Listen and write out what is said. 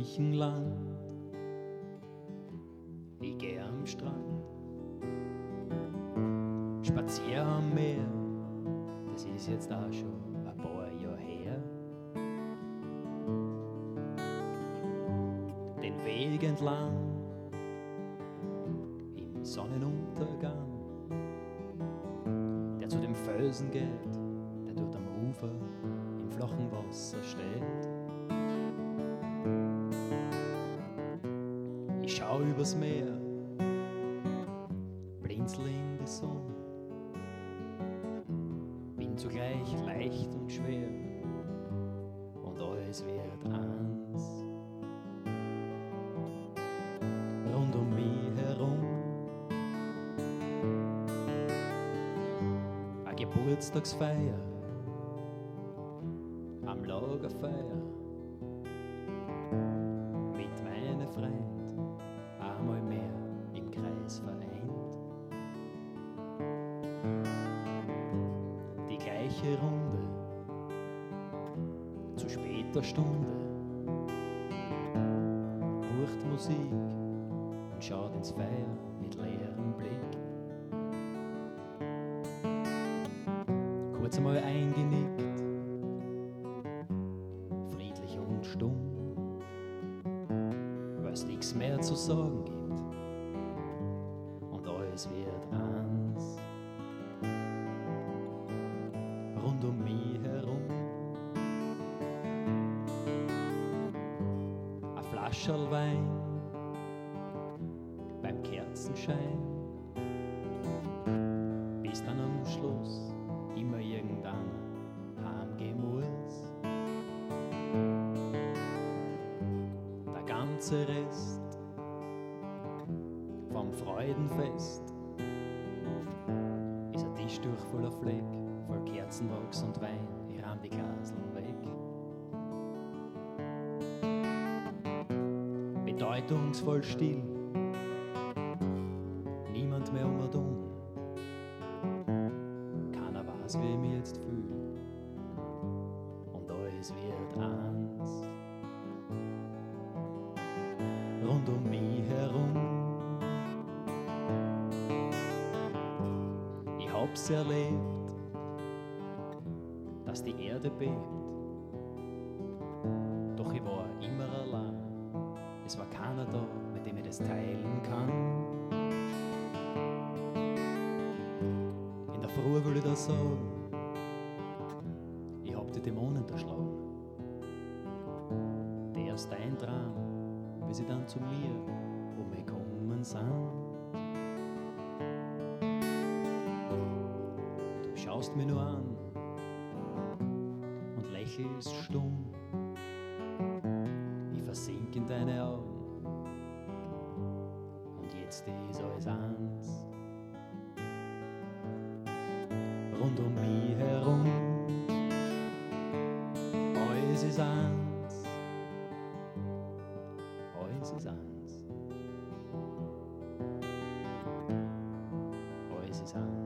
Griechenland. Ich geh am Strand, spazier am Meer, das ist jetzt auch schon ein paar Jahre her. Den Weg entlang, im Sonnenuntergang, der zu dem Felsen geht, der dort am Ufer im flachen Wasser steht. Ich schau übers Meer, blinzel in die Sonne, bin zugleich leicht und schwer und alles wird eins. Rund um mich herum eine Geburtstagsfeier am Lagerfeuer mit meinen Freunden einmal mehr im Kreis vereint. Die gleiche Runde zu später Stunde hört Musik und schaut ins Feuer mit leerem Blick. Kurz einmal eingenickt, friedlich und stumm, weil es nichts mehr zu sagen gibt und alles wird eins. Rund um mich herum ein Flascherl Wein beim Kerzenschein, bis dann am Schluss immer irgendeiner heimgehen muss. Der ganze Rest vom Freudenfest ist ein Tischtuch voller Fleck, voll Kerzenwachs und Wein, ich rahm die Glaseln weg. Bedeutungsvoll still, niemand mehr um und um, keiner weiß, wie ich mich jetzt fühl und alles wird eins. Rund um mich herum, ich hab's erlebt, dass die Erde bebt, doch ich war immer allein, es war keiner da, mit dem ich das teilen kann. In der Früh will ich das sagen, ich hab die Dämonen erschlagen. Der ist dein Traum, bis sie dann zu mir umgekommen sind. Du schaust mir nur an und lächelst stumm. Ich versink in deine Augen und jetzt ist alles eins. Rund um mich herum, alles ist eins, alles ist eins, alles ist eins.